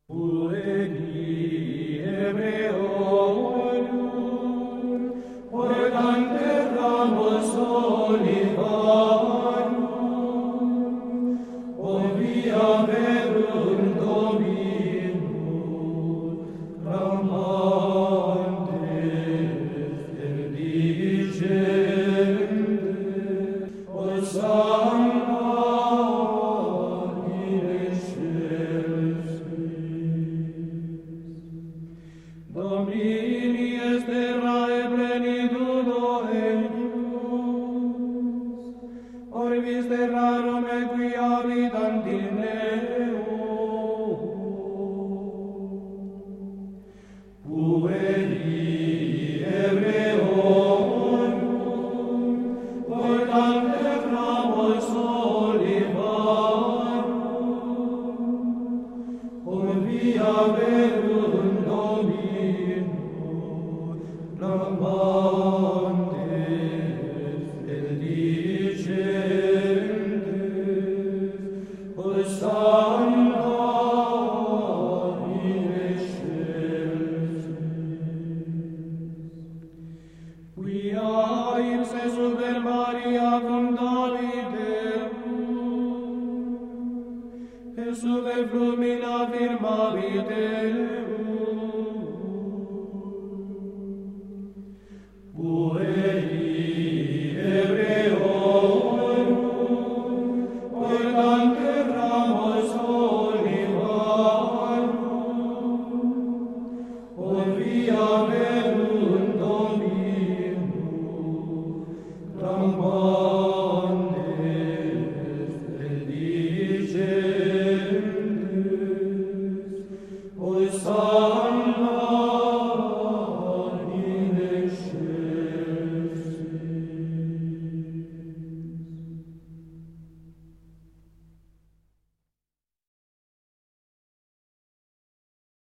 Uredi Hebreorum, organ terramus olivarum, ovia verum Dominum, clamantes dicentes, Hosanna in excelsis. Domini est terrae plenitudo eius, orbis terrarum equi habitant in eo. Pueri Hebreorum, organ terramus olivarum, ovia verum Dominum, clamantes dicentes, Hosanna in excelsis. Quia ipse super Maria fundavit Deum, et super flumina firmavit Deum. Pueri Hebreorum, organ terramus olivarum, ovia verum Dominum, clamantes dicentes, Hosanna